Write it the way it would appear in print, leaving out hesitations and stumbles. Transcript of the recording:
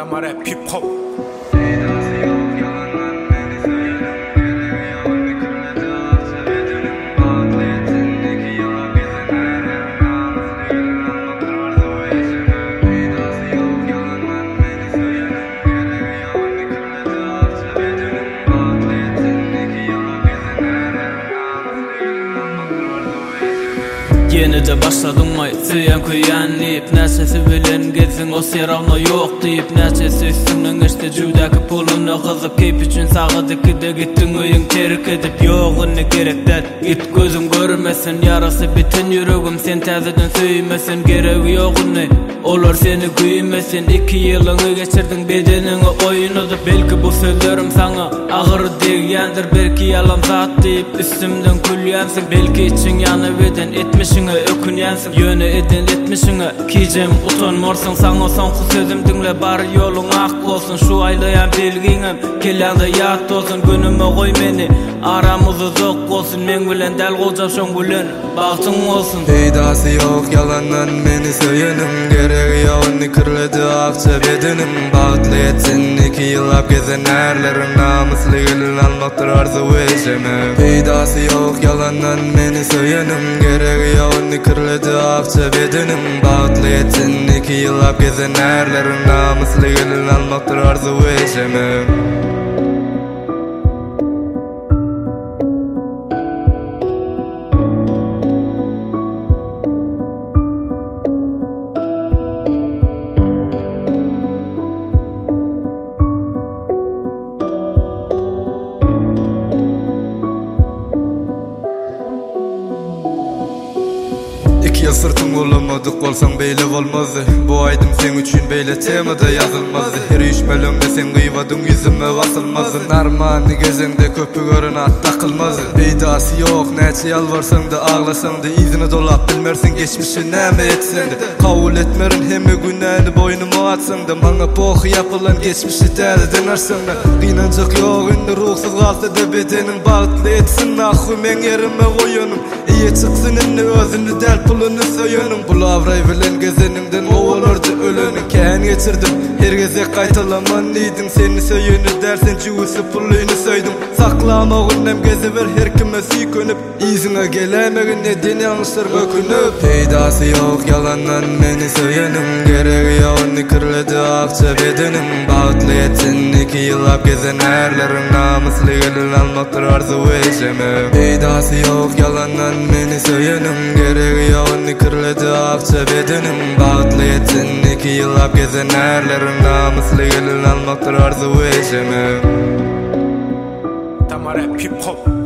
Damar rap hip hop. Yeni de başladım ay süyen kuyanlayıp Neçesi bilen gezin o seravna yok deyip Neçesi üstünden geçti cüvdaki pulunu kızıp Keyp için sağıdık de gittin uyun terk edip Yoğun ne gerek der git gözüm görmesin Yarası biten yüreğim sen tezeden söymesin Gereği yoğun ne olur seni güymesin 2 yılını geçirdin bedenini oynadı Belki bu sözlerim sana ağır degendir Belki yalan zat deyip üstümden kül yansın Belki için yanı beden etmişine ökün yansın Yöne eden etmişine kiyeceğim utanmarsın Sana sonku sözüm dinle bari yolun ak olsun Şu aylayan bilginem kelanda yat olsun Günüme koy beni aramızı zok olsun Men bilen del kolcap şon bilen baktın olsun Peydası yok yalandan beni söylenim Gereği yoğun kırladı akça bedenim Bağıtlı etsin 2 yıl gezen erlerin Namuslu gelin almaktır arzu eşeme Peydası yok yalandan beni söylenim Gereği yoğun kırladı akça bedenim Bağıtlı etsin 2 yıl gezen erlerin Namuslu gelin almaktır arzu eşeme Ya sırtın olamadık olsan beyle olmazdı Bu aydım sen üçün beyle temada yazılmazdı Her işmelönde sen kıyvadın yüzüme basılmazdı Narmanı gezende köpü görün at takılmazdı Peydası yok neçe yalvarsan da ağlasan da İzini dolap bilmersin geçmişi neme etsen de Kavul etmerin hemi günahını boynumu atsan da Bana poğu yapılan geçmişi derdeden arsan da Kıynancak yok indi ruhsuz kalsa da bedenin Bağıtlı etsin nahu men yerime koyunum İyi çıksın inni özünü del pulunu söyünüm Bu lavray bilen gezenimden o olurdu ölünü Kehan geçirdim her geze kaytalaman neydin Seni söyünü dersen cüvüsü pulunu söydim Saklama günnem geze ver her kime süykönüp İzine gelemeğin neden yanlışlar gökünüp Peydası yok yalandan beni söyünüm Gereği yoğun kırladı akça bedenim Bağıtlı etsin 2 yıl gezen erlerin Namuslu gelin almaktır arzu eşeme Peydası yok yalandan beni söyünüm Gereği yoğun kırladı akça bedenim Bağıtlı etsin 2 yıl gezen erlerin Namuslu gelin almaktır arzu eşeme Damar rap hip hop.